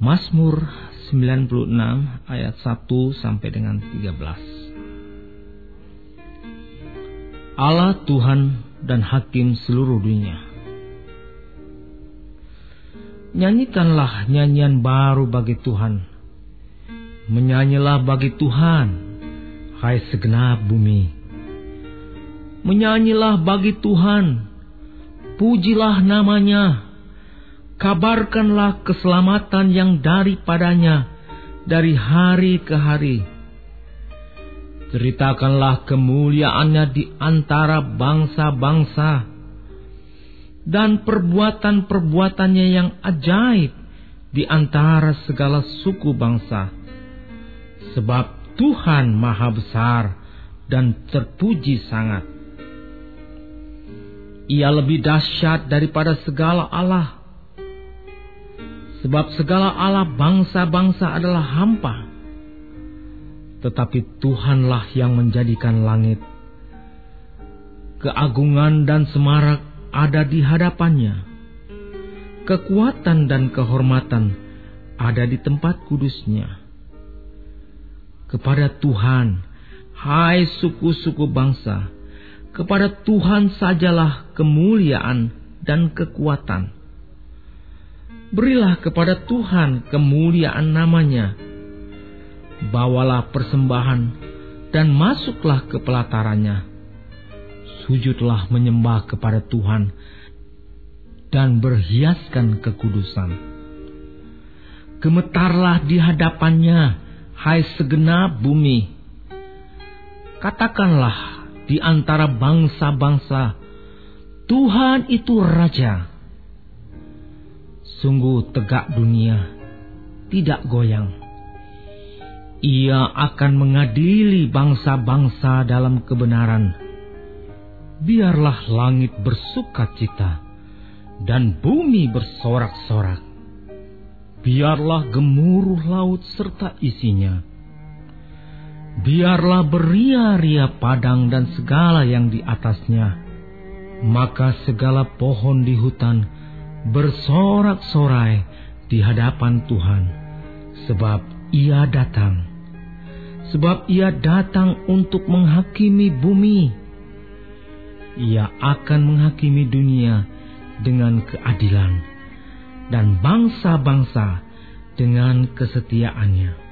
Mazmur 96 ayat 1 sampai dengan 13. Allah Tuhan dan Hakim seluruh dunia. Nyanyikanlah nyanyian baru bagi Tuhan. Menyanyilah bagi Tuhan, hai segenap bumi. Menyanyilah bagi Tuhan, pujilah namanya. Kabarkanlah keselamatan yang daripadanya dari hari ke hari. Ceritakanlah kemuliaannya di antara bangsa-bangsa dan perbuatan-perbuatannya yang ajaib di antara segala suku bangsa. Sebab Tuhan Maha Besar dan terpuji sangat. Ia lebih dahsyat daripada segala Allah. Sebab segala Allah bangsa-bangsa adalah hampa, tetapi Tuhanlah yang menjadikan langit. Keagungan dan semarak ada di hadapannya. Kekuatan dan kehormatan ada di tempat kudusnya. Kepada Tuhan, hai suku-suku bangsa, kepada Tuhan sajalah kemuliaan dan kekuatan. Berilah kepada Tuhan kemuliaan namanya. Bawalah persembahan dan masuklah ke pelatarannya. Sujudlah menyembah kepada Tuhan dan berhiaskan kekudusan. Gemetarlah di hadapannya, hai segenap bumi. Katakanlah di antara bangsa-bangsa, Tuhan itu Raja. Sungguh tegak dunia, tidak goyang. Ia akan mengadili bangsa-bangsa dalam kebenaran. Biarlah langit bersukacita dan bumi bersorak-sorak. Biarlah gemuruh laut serta isinya. Biarlah beria-ria padang dan segala yang di atasnya. Maka segala pohon di hutan bersorak-sorai di hadapan Tuhan, sebab Ia datang. Sebab Ia datang untuk menghakimi bumi. Ia akan menghakimi dunia dengan keadilan dan bangsa-bangsa dengan kesetiaannya.